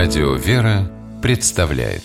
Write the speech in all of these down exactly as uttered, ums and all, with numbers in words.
Радио «Вера» представляет.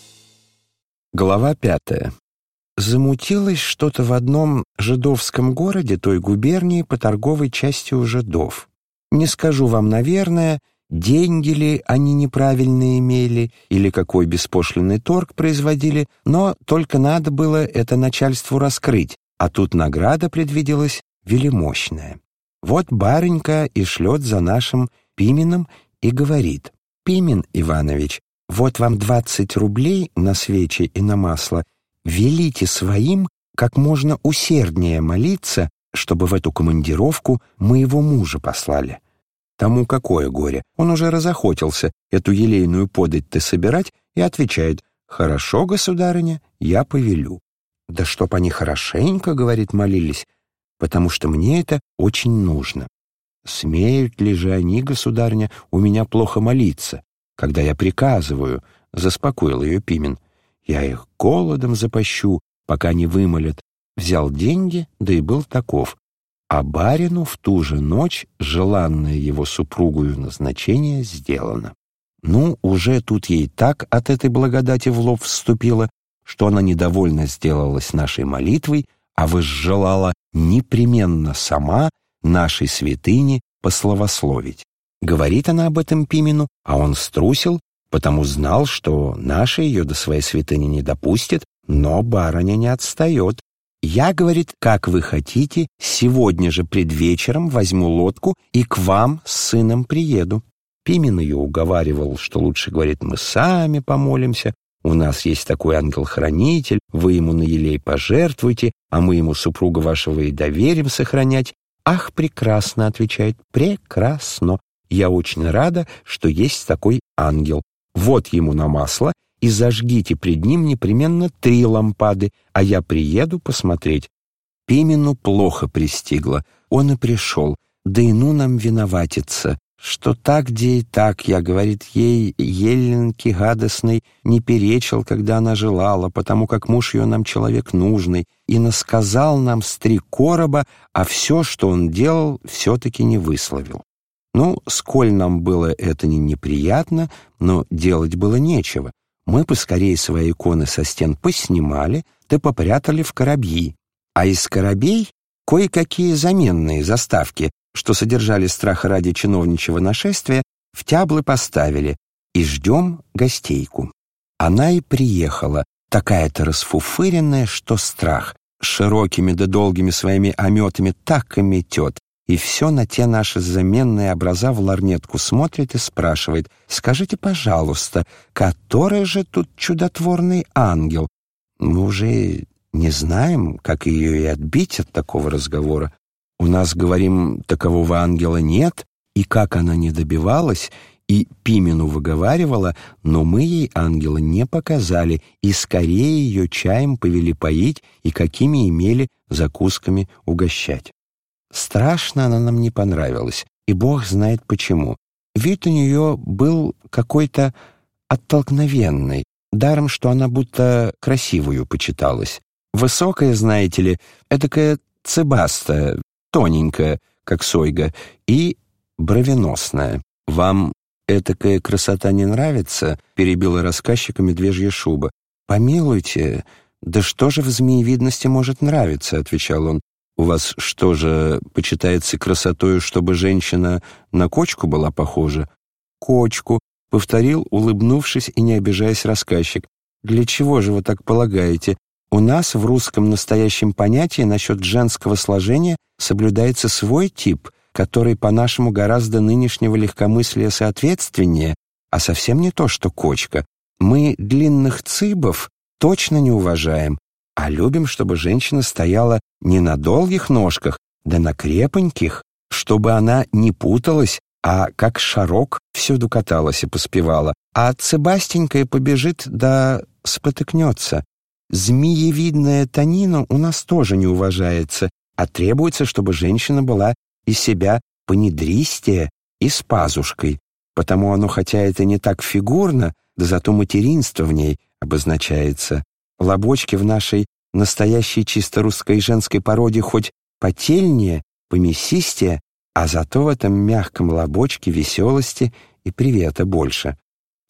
Глава пятая. Замутилось что-то в одном жидовском городе той губернии по торговой части у жидов. Не скажу вам, наверное, деньги ли они неправильно имели или какой беспошлинный торг производили, но только надо было это начальству раскрыть, а тут награда предвиделась велимощная. Вот барынька и шлет за нашим Пименом и говорит: «Пимен Иванович, вот вам двадцать рублей на свечи и на масло. Велите своим как можно усерднее молиться, чтобы в эту командировку моего мужа послали». Тому какое горе, он уже разохотился эту елейную подать-то собирать и отвечает: «Хорошо, государыня, я повелю». «Да чтоб они хорошенько, — говорит, — молились, потому что мне это очень нужно». «Смеют ли же они, государыня, у меня плохо молиться, когда я приказываю?» — заспокоил ее Пимен. «Я их голодом запащу, пока не вымолят». Взял деньги, да и был таков. А барину в ту же ночь желанное его супругою назначение сделано. Ну, уже тут ей так от этой благодати в лоб вступило, что она недовольно сделалась нашей молитвой, а возжелала непременно сама нашей святыне пославословить. Говорит она об этом Пимену, а он струсил, потому знал, что наша ее до своей святыни не допустит, но барыня не отстает. «Я, — говорит, — как вы хотите, сегодня же пред вечером возьму лодку и к вам с сыном приеду». Пимен ее уговаривал, что лучше, говорит, мы сами помолимся, у нас есть такой ангел-хранитель, вы ему на елей пожертвуйте, а мы ему супруга вашего и доверим сохранять. «Ах, прекрасно, — отвечает, — прекрасно. Я очень рада, что есть такой ангел. Вот ему на масло, и зажгите пред ним непременно три лампады, а я приеду посмотреть». Пимену плохо пристигло, он и пришел, да и ну нам виноватиться, что так, где и так, я, говорит, ей, еленке гадостной, не перечил, когда она желала, потому как муж ее нам человек нужный, и насказал нам с три короба, а все, что он делал, все-таки не высловил. Ну, сколь нам было это не неприятно, но делать было нечего. Мы поскорее свои иконы со стен поснимали, да попрятали в коробьи. А из коробей кое-какие заменные заставки, что содержали страха ради чиновничьего нашествия, в тяблы поставили, и ждем гостейку. Она и приехала, такая-то расфуфыренная, что страх, широкими да долгими своими ометами так и метет, и все на те наши заменные образа в ларнетку смотрит и спрашивает: «Скажите, пожалуйста, который же тут чудотворный ангел?» Мы уже не знаем, как ее и отбить от такого разговора. У нас, говорим, такового ангела нет, и как она не добивалась, и Пимену выговаривала, но мы ей ангела не показали, и скорее ее чаем повели поить и какими имели закусками угощать. Страшно она нам не понравилась, и Бог знает почему. Вид у нее был какой-то оттолкновенный, даром, что она будто красивую почиталась. Высокая, знаете ли, эдакая цыбастая, тоненькая, как сойга, и бровеносная. «Вам этакая красота не нравится?» — перебила рассказчика медвежья шуба. «Помилуйте, да что же в змеевидности может нравиться?» — отвечал он. «У вас что же почитается красотою, чтобы женщина на кочку была похожа?» «Кочку», — повторил, улыбнувшись и не обижаясь рассказчик. «Для чего же вы так полагаете? У нас в русском настоящем понятии насчет женского сложения соблюдается свой тип, который, по-нашему, гораздо нынешнего легкомыслия соответственнее, а совсем не то, что кочка. Мы длинных цыбов точно не уважаем, а любим, чтобы женщина стояла не на долгих ножках, да на крепоньких, чтобы она не путалась, а как шарок всюду каталась и поспевала, а цыбастенькая побежит да спотыкнется. Змеевидная тонина у нас тоже не уважается, а требуется, чтобы женщина была из себя понедристее и с пазушкой, потому оно, хотя это не так фигурно, да зато материнство в ней обозначается. Лобочки в нашей настоящей чисто русской женской породе хоть потельнее, помесистее, а зато в этом мягком лобочке веселости и привета больше.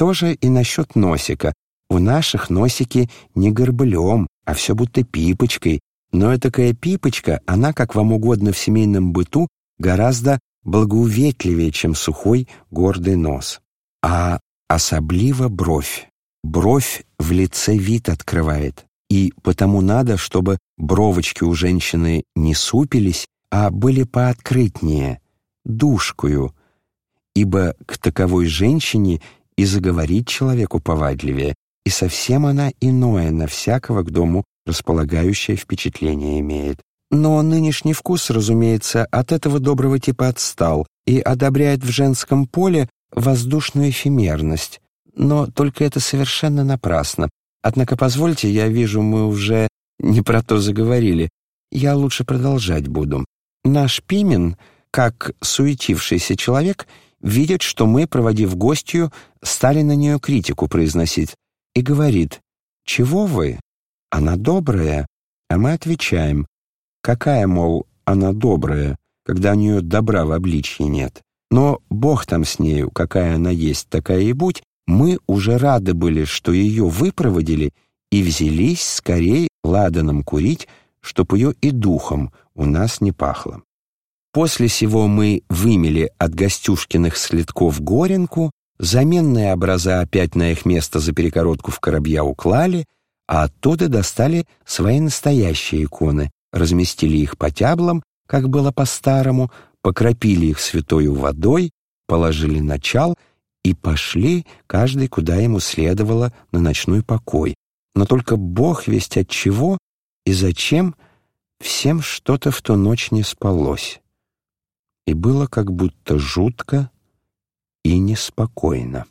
Тоже и насчет носика. У наших носики не горбылем, а все будто пипочкой. Но этакая пипочка, она, как вам угодно в семейном быту, гораздо благоуветливее, чем сухой гордый нос. А особливо бровь. Бровь в лице вид открывает. И потому надо, чтобы бровочки у женщины не супились, а были пооткрытнее, душкую. Ибо к таковой женщине и заговорить человеку повадливее, и совсем она иное на всякого к дому располагающее впечатление имеет. Но нынешний вкус, разумеется, от этого доброго типа отстал и одобряет в женском поле воздушную эфемерность. Но только это совершенно напрасно. Однако, позвольте, я вижу, мы уже не про то заговорили. Я лучше продолжать буду. Наш Пимен, как суетившийся человек, видит, что мы, проводив гостью, стали на нее критику произносить, и говорит: «Чего вы? Она добрая». А мы отвечаем: «Какая, мол, она добрая, когда у нее добра в обличье нет? Но Бог там с нею, какая она есть, такая и будь». Мы уже рады были, что ее выпроводили, и взялись скорей ладаном курить, чтоб ее и духом у нас не пахло. После сего мы вымели от Гостюшкиных следков горенку, заменные образа опять на их место за перекоротку в коробья уклали, а оттуда достали свои настоящие иконы, разместили их по тяблам, как было по-старому, покропили их святою водой, положили на чал и пошли, каждый куда ему следовало, на ночной покой. Но только Бог весть от чего и зачем всем что-то в ту ночь не спалось. И было как будто жутко и неспокойно.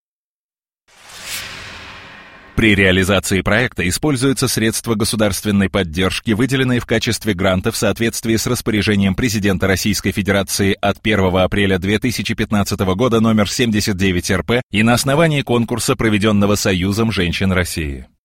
При реализации проекта используются средства государственной поддержки, выделенные в качестве гранта в соответствии с распоряжением президента Российской Федерации от первого апреля две тысячи пятнадцатого года номер семьдесят девять эр пэ и на основании конкурса, проведенного Союзом женщин России.